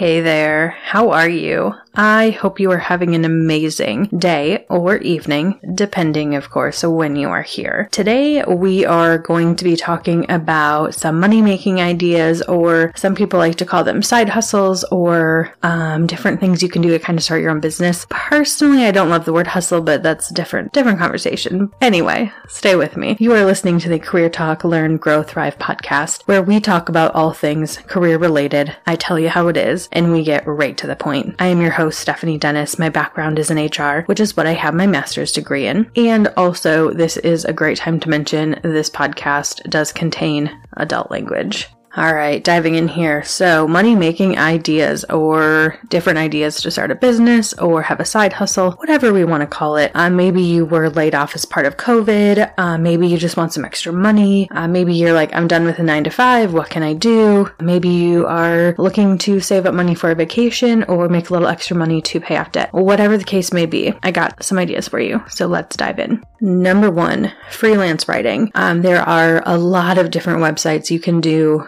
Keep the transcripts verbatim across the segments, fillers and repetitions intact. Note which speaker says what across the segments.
Speaker 1: Hey there, how are you? I hope you are having an amazing day or evening, depending, of course, when you are here. Today, we are going to be talking about some money-making ideas, or some people like to call them side hustles, or um, different things you can do to kind of start your own business. Personally, I don't love the word hustle, but that's a different, different conversation. Anyway, stay with me. You are listening to the Career Talk, Learn, Grow, Thrive podcast, where we talk about all things career-related. I tell you how it is, and we get right to the point. I am your host, Stephanie Dennis. My background is in H R, which is what I have my master's degree in. And also, this is a great time to mention this podcast does contain adult language. All right, diving in here. So money-making ideas, or different ideas to start a business or have a side hustle, whatever we want to call it. Uh, maybe you were laid off as part of COVID. Uh, maybe you just want some extra money. Uh, maybe you're like, I'm done with a nine to five. What can I do? Maybe you are looking to save up money for a vacation or make a little extra money to pay off debt. Whatever the case may be, I got some ideas for you. So let's dive in. Number one, freelance writing. Um, there are a lot of different websites you can do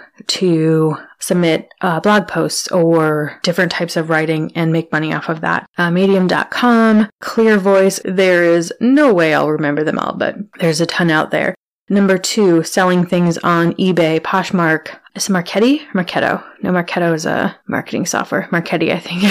Speaker 1: to submit uh, blog posts or different types of writing and make money off of that. Uh, medium dot com, Clear Voice. There is no way I'll remember them all, but there's a ton out there. Number two, selling things on eBay, Poshmark. Is it Marketti? Marketo. No, Marketo is a marketing software. Marketti, I think.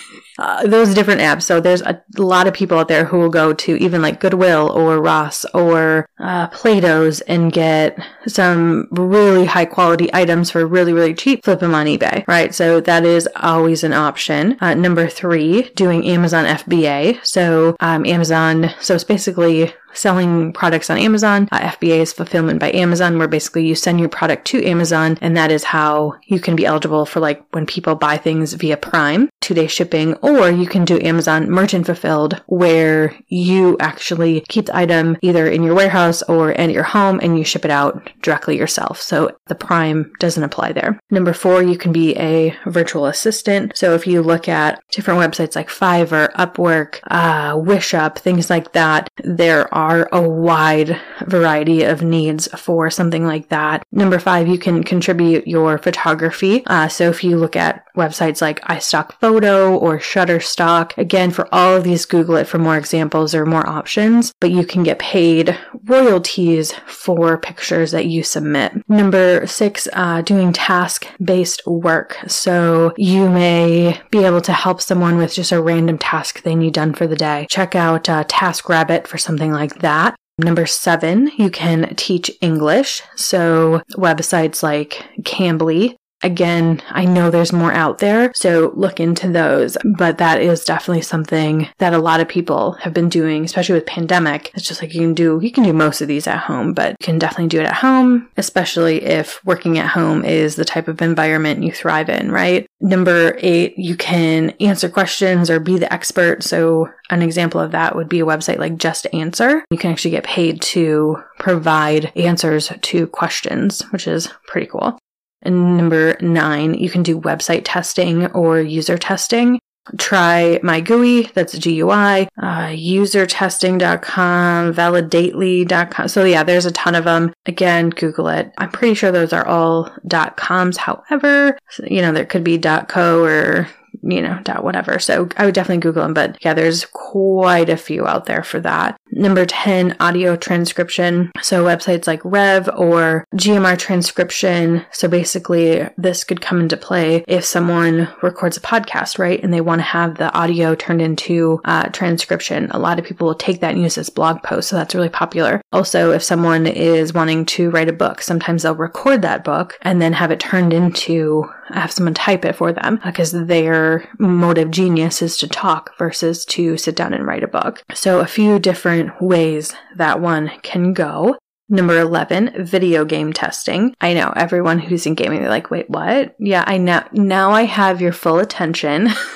Speaker 1: Uh, those different apps. So there's a lot of people out there who will go to even like Goodwill or Ross or uh, Plato's and get some really high quality items for really, really cheap, flip them on eBay, right? So that is always an option. Uh, number three, doing Amazon F B A. So um, Amazon, so it's basically selling products on Amazon. Uh, F B A is fulfillment by Amazon, where basically you send your product to Amazon, and that is how you can be eligible for like when people buy things via Prime, two-day shipping, or you can do Amazon merchant fulfilled, where you actually keep the item either in your warehouse or at your home and you ship it out directly yourself. So the Prime doesn't apply there. Number four, you can be a virtual assistant. So if you look at different websites like Fiverr, Upwork, uh, WishUp, things like that, there are are a wide variety of needs for something like that. Number five, you can contribute your photography. Uh, so if you look at websites like iStockPhoto or Shutterstock, again, for all of these, Google it for more examples or more options, but you can get paid royalties for pictures that you submit. Number six, uh, doing task-based work. So you may be able to help someone with just a random task they need done for the day. Check out uh, TaskRabbit for something like that. Number seven, you can teach English. So websites like Cambly. Again, I know there's more out there, so look into those, but that is definitely something that a lot of people have been doing, especially with pandemic. It's just like you can do, you can do most of these at home, but you can definitely do it at home, especially if working at home is the type of environment you thrive in, right? Number eight, you can answer questions or be the expert. So an example of that would be a website like Just Answer. You can actually get paid to provide answers to questions, which is pretty cool. And number nine, you can do website testing or user testing. Try MyGUI, that's G U I, uh, user testing dot com, validately dot com. So yeah, there's a ton of them. Again, Google it. I'm pretty sure those are all .coms. However, you know, there could be .co or you know, dot whatever. So I would definitely Google them, but yeah, there's quite a few out there for that. Number ten, audio transcription. So websites like Rev or G M R transcription. So basically this could come into play if someone records a podcast, right? And they want to have the audio turned into uh, transcription. A lot of people will take that and use this blog post. So that's really popular. Also, if someone is wanting to write a book, sometimes they'll record that book and then have it turned into, have someone type it for them because their motive genius is to talk versus to sit down and write a book. So a few different ways that one can go. Number eleven, video game testing. I know everyone who's in gaming, they're like, wait, what? Yeah, I know. Now I have your full attention.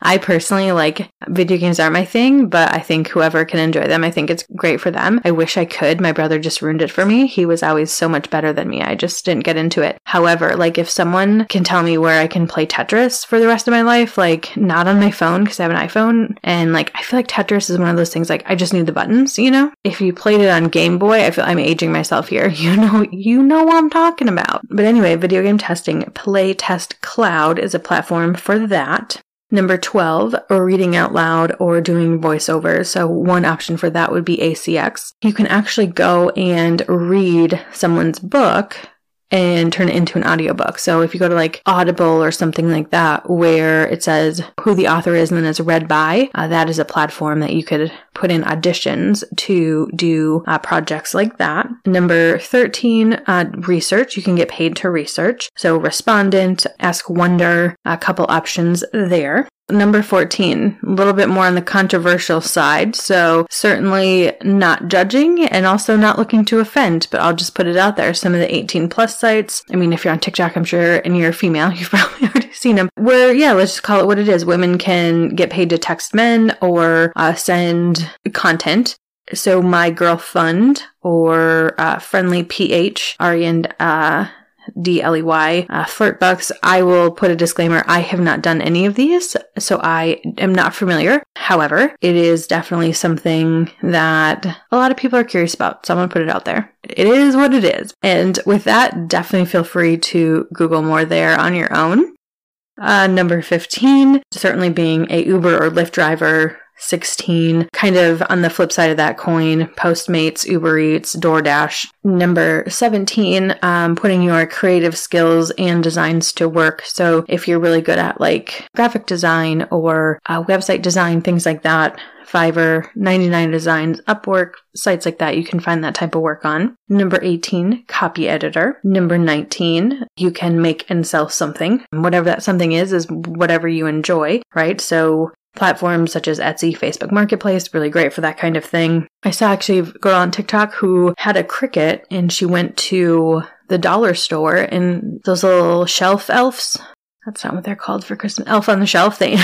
Speaker 1: I personally like video games aren't my thing, but I think whoever can enjoy them, I think it's great for them. I wish I could. My brother just ruined it for me. He was always so much better than me. I just didn't get into it. However, like if someone can tell me where I can play Tetris for the rest of my life, like not on my phone because I have an iPhone, and like I feel like Tetris is one of those things like I just need the buttons, you know? If you played it on Game Boy, I feel I'm aging myself here. You know, you know what I'm talking about. But anyway, video game testing. Playtest Cloud is a platform for that. Number twelve, or reading out loud or doing voiceovers. So one option for that would be A C X. You can actually go and read someone's book and turn it into an audiobook. So if you go to like Audible or something like that, where it says who the author is and then it's read by, uh, that is a platform that you could put in auditions to do uh, projects like that. Number thirteen, uh, research. You can get paid to research. So Respondent, Ask Wonder, a couple options there. Number fourteen, a little bit more on the controversial side, so certainly not judging and also not looking to offend, but I'll just put it out there. Some of the eighteen plus sites, I mean, if you're on TikTok, I'm sure, and you're a female, you've probably already seen them, where, yeah, let's just call it what it is. Women can get paid to text men or uh, send content. So My Girl Fund or uh, Friendly P H, Ari and uh, D L E Y, uh, Flirtbucks. I will put a disclaimer. I have not done any of these, so I am not familiar. However, it is definitely something that a lot of people are curious about. Someone put it out there. It is what it is. And with that, definitely feel free to Google more there on your own. Uh, number fifteen, certainly being a Uber or Lyft driver. sixteen, kind of on the flip side of that coin, Postmates, Uber Eats, DoorDash. Number seventeen, um, putting your creative skills and designs to work. So if you're really good at like graphic design or uh, website design, things like that, Fiverr, ninety-nine Designs, Upwork, sites like that, you can find that type of work on. Number eighteen, copy editor. Number nineteen, you can make and sell something. Whatever that something is, is whatever you enjoy, right? So platforms such as Etsy, Facebook Marketplace, really great for that kind of thing. I saw actually a girl on TikTok who had a Cricut and she went to the dollar store and those little shelf elves, that's not what they're called for Christmas, elf on the shelf thing.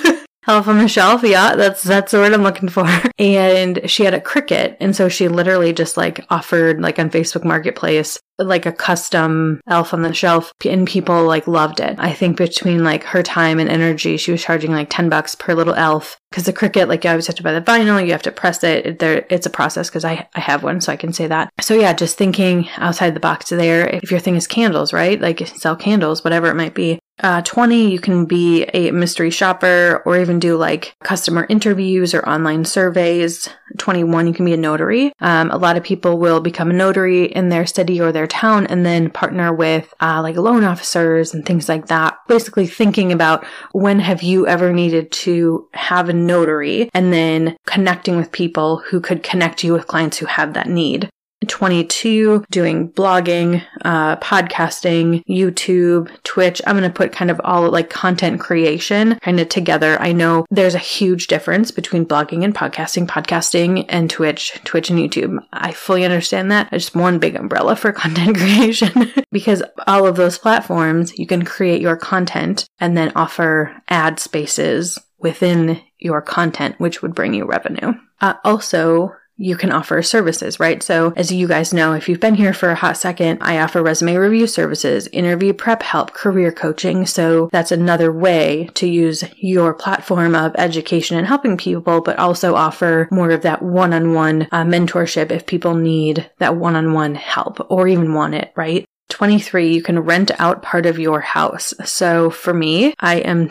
Speaker 1: Elf on the shelf, yeah, that's that's the word I'm looking for. And she had a Cricut, and so she literally just like offered like on Facebook Marketplace like a custom elf on the shelf, and people like loved it. I think between like her time and energy, she was charging like ten bucks per little elf. Because the Cricut, like you always have to buy the vinyl, you have to press it. it there, it's a process because I, I have one, so I can say that. So yeah, just thinking outside the box there. If your thing is candles, right? Like sell candles, whatever it might be. Uh, twenty, you can be a mystery shopper or even do like customer interviews or online surveys. twenty-one, you can be a notary. Um, a lot of people will become a notary in their city or their town and then partner with uh, like loan officers and things like that. Basically thinking about when have you ever needed to have a notary and then connecting with people who could connect you with clients who have that need. twenty-two, doing blogging, uh, podcasting, YouTube, Twitch. I'm going to put kind of all like content creation kind of together. I know there's a huge difference between blogging and podcasting, podcasting and Twitch, Twitch and YouTube. I fully understand that. It's just one big umbrella for content creation because all of those platforms, you can create your content and then offer ad spaces within your content, which would bring you revenue. Uh, also, you can offer services, right? So as you guys know, if you've been here for a hot second, I offer resume review services, interview prep help, career coaching. So that's another way to use your platform of education and helping people, but also offer more of that one-on-one uh, mentorship if people need that one-on-one help or even want it, right? twenty-three, you can rent out part of your house. So for me, I am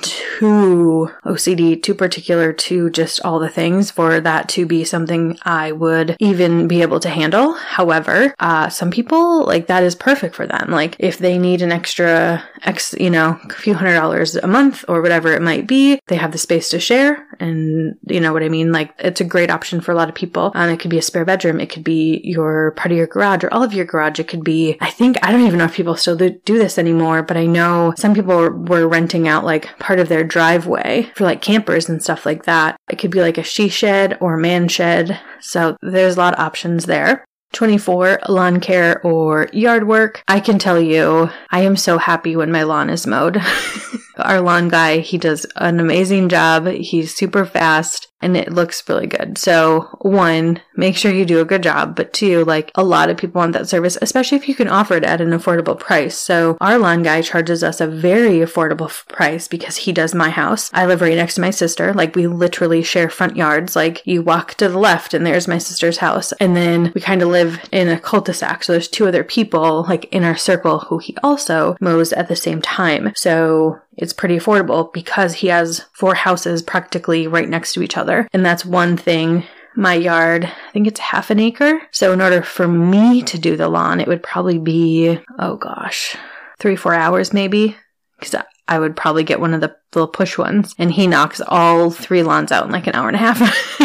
Speaker 1: too O C D, too particular to just all the things for that to be something I would even be able to handle. However, uh, some people, like that is perfect for them. Like if they need an extra, X, you know, a few hundred dollars a month or whatever it might be, they have the space to share. And you know what I mean? Like it's a great option for a lot of people. Um, it could be a spare bedroom. It could be your part of your garage or all of your garage. It could be, I think, I don't even know if people still do, do this anymore, but I know some people were renting out like part of their driveway for like campers and stuff like that. It could be like a she shed or a man shed. So there's a lot of options there. twenty-four, lawn care or yard work. I can tell you, I am so happy when my lawn is mowed. Our lawn guy, he does an amazing job. He's super fast and it looks really good. So one, make sure you do a good job. But two, like a lot of people want that service, especially if you can offer it at an affordable price. So our lawn guy charges us a very affordable f- price because he does my house. I live right next to my sister. Like we literally share front yards. Like you walk to the left and there's my sister's house. And then we kind of live in a cul-de-sac. So there's two other people like in our circle who he also mows at the same time. So it's pretty affordable because he has four houses practically right next to each other. And that's one thing. My yard, I think it's half an acre. So in order for me to do the lawn, it would probably be, oh gosh, three, four hours maybe. Because I would probably get one of the little push ones. And he knocks all three lawns out in like an hour and a half.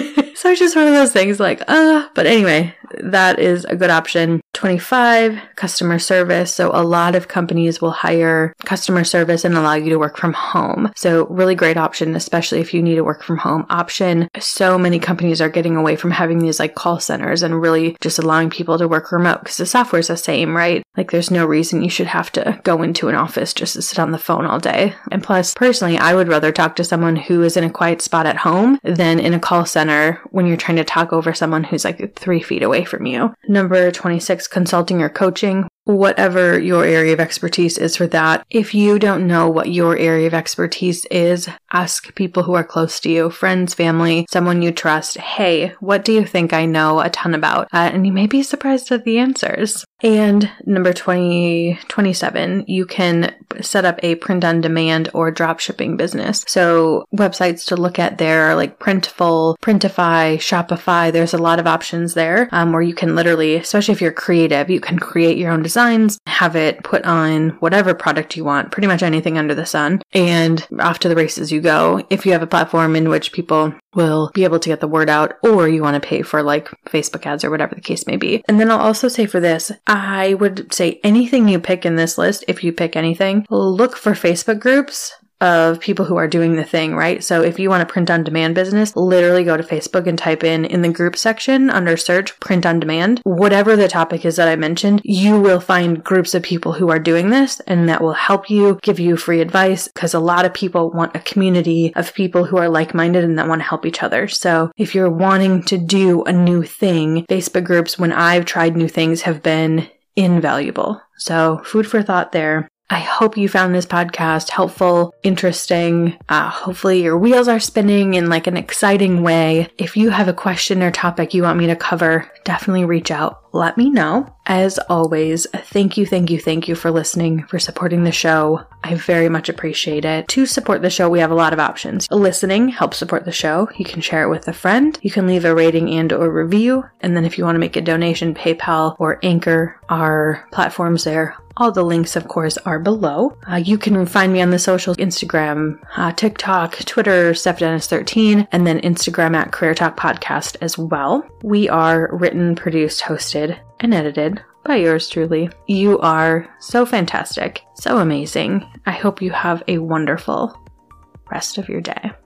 Speaker 1: So it's just one of those things like, uh, but anyway, that is a good option. twenty-five, customer service. So a lot of companies will hire customer service and allow you to work from home. So really great option, especially if you need a work from home option. So many companies are getting away from having these like call centers and really just allowing people to work remote because the software is the same, right? Like there's no reason you should have to go into an office just to sit on the phone all day. And plus, personally, I would rather talk to someone who is in a quiet spot at home than in a call center when you're trying to talk over someone who's like three feet away from you. Number twenty-six, consulting or coaching. Whatever your area of expertise is for that. If you don't know what your area of expertise is, ask people who are close to you, friends, family, someone you trust. Hey, what do you think I know a ton about? Uh, and you may be surprised at the answers. And number twenty, twenty-seven, you can set up a print on demand or drop shipping business. So websites to look at there are like Printful, Printify, Shopify. There's a lot of options there um, where you can literally, especially if you're creative, you can create your own designs, have it put on whatever product you want, pretty much anything under the sun, and off to the races you go. If you have a platform in which people will be able to get the word out, or you want to pay for like Facebook ads or whatever the case may be. And then I'll also say for this, I would say anything you pick in this list, if you pick anything, look for Facebook groups of people who are doing the thing, right? So if you want a print on demand business, literally go to Facebook and type in in the group section under search print on demand, whatever the topic is that I mentioned, you will find groups of people who are doing this and that will help you, give you free advice, because a lot of people want a community of people who are like-minded and that want to help each other. So if you're wanting to do a new thing, Facebook groups, when I've tried new things, have been invaluable. So food for thought there. I hope you found this podcast helpful, interesting. Uh, hopefully your wheels are spinning in like an exciting way. If you have a question or topic you want me to cover, definitely reach out. Let me know. As always, thank you, thank you, thank you for listening, for supporting the show. I very much appreciate it. To support the show, we have a lot of options. Listening helps support the show. You can share it with a friend. You can leave a rating and or review. And then if you want to make a donation, PayPal or Anchor are platforms there. All the links, of course, are below. Uh, you can find me on the socials, Instagram, uh, TikTok, Twitter, Steph Dennis thirteen, and then Instagram at Career Talk Podcast as well. We are written, produced, hosted, and edited by yours truly. You are so fantastic, so amazing. I hope you have a wonderful rest of your day.